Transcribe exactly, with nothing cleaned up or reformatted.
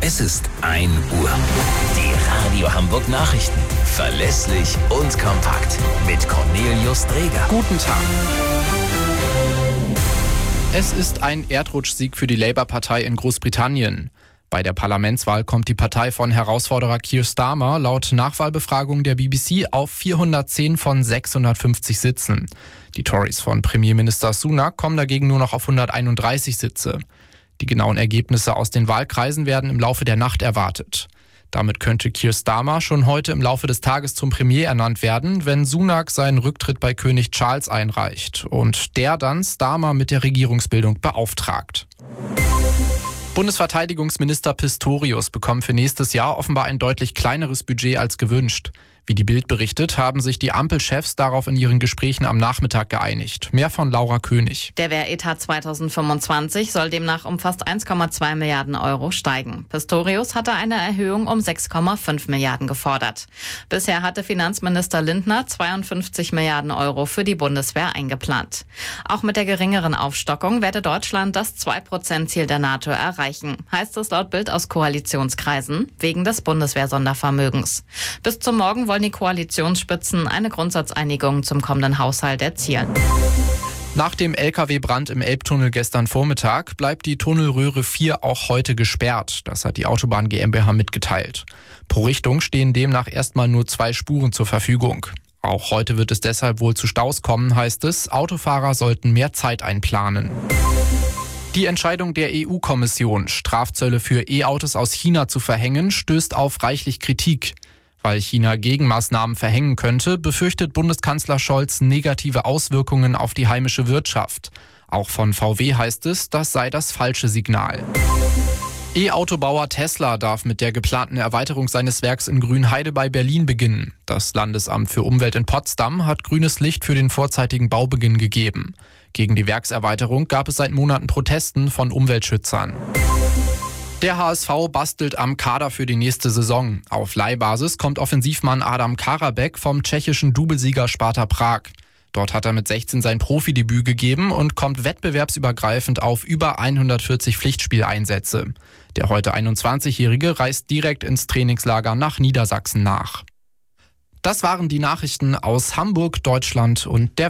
Es ist ein Uhr. Die Radio Hamburg Nachrichten. Verlässlich und kompakt. Mit Cornelius Dreger. Guten Tag. Es ist ein Erdrutschsieg für die Labour-Partei in Großbritannien. Bei der Parlamentswahl kommt die Partei von Herausforderer Keir Starmer laut Nachwahlbefragung der B B C auf vierhundertzehn von sechshundertfünfzig Sitzen. Die Tories von Premierminister Sunak kommen dagegen nur noch auf hunderteinunddreißig Sitze. Die genauen Ergebnisse aus den Wahlkreisen werden im Laufe der Nacht erwartet. Damit könnte Keir Starmer schon heute im Laufe des Tages zum Premier ernannt werden, wenn Sunak seinen Rücktritt bei König Charles einreicht und der dann Starmer mit der Regierungsbildung beauftragt. Bundesverteidigungsminister Pistorius bekommt für nächstes Jahr offenbar ein deutlich kleineres Budget als gewünscht. Wie die Bild berichtet, haben sich die Ampelchefs darauf in ihren Gesprächen am Nachmittag geeinigt. Mehr von Laura König. Der Wehretat zweitausendfünfundzwanzig soll demnach um fast eins Komma zwei Milliarden Euro steigen. Pistorius hatte eine Erhöhung um sechs Komma fünf Milliarden gefordert. Bisher hatte Finanzminister Lindner zweiundfünfzig Milliarden Euro für die Bundeswehr eingeplant. Auch mit der geringeren Aufstockung werde Deutschland das zwei Prozent Ziel der NATO erreichen, heißt es laut Bild aus Koalitionskreisen, wegen des Bundeswehr-Sondervermögens. Bis zum Morgen wollen die Koalitionsspitzen eine Grundsatzeinigung zum kommenden Haushalt erzielen. Nach dem L K W-Brand im Elbtunnel gestern Vormittag bleibt die Tunnelröhre vier auch heute gesperrt. Das hat die Autobahn GmbH mitgeteilt. Pro Richtung stehen demnach erstmal nur zwei Spuren zur Verfügung. Auch heute wird es deshalb wohl zu Staus kommen, heißt es. Autofahrer sollten mehr Zeit einplanen. Die Entscheidung der E U-Kommission, Strafzölle für E-Autos aus China zu verhängen, stößt auf reichlich Kritik. Weil China Gegenmaßnahmen verhängen könnte, befürchtet Bundeskanzler Scholz negative Auswirkungen auf die heimische Wirtschaft. Auch von V W heißt es, das sei das falsche Signal. E-Autobauer Tesla darf mit der geplanten Erweiterung seines Werks in Grünheide bei Berlin beginnen. Das Landesamt für Umwelt in Potsdam hat grünes Licht für den vorzeitigen Baubeginn gegeben. Gegen die Werkserweiterung gab es seit Monaten Protesten von Umweltschützern. Der H S V bastelt am Kader für die nächste Saison. Auf Leihbasis kommt Offensivmann Adam Karabek vom tschechischen Doublesieger Sparta Prag. Dort hat er mit sechzehn sein Profidebüt gegeben und kommt wettbewerbsübergreifend auf über hundertvierzig Pflichtspieleinsätze. Der heute einundzwanzigjährige reist direkt ins Trainingslager nach Niedersachsen nach. Das waren die Nachrichten aus Hamburg, Deutschland und der